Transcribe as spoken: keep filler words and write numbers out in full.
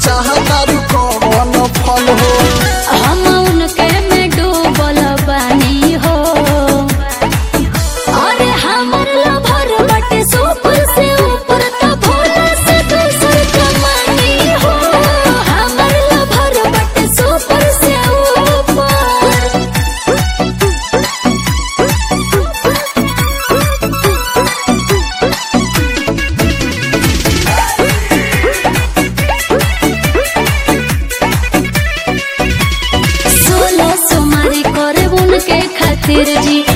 चाहता रू कौन फल हो। हम उनके में डूबल बानी हो। अरे हमर लभर बटे सुपर से ऊपर त भोला से दूसर कमानी हो। हमर लभर बटे सुपर से ऊपर। सोलह सोमारी करे उनके खातिर जी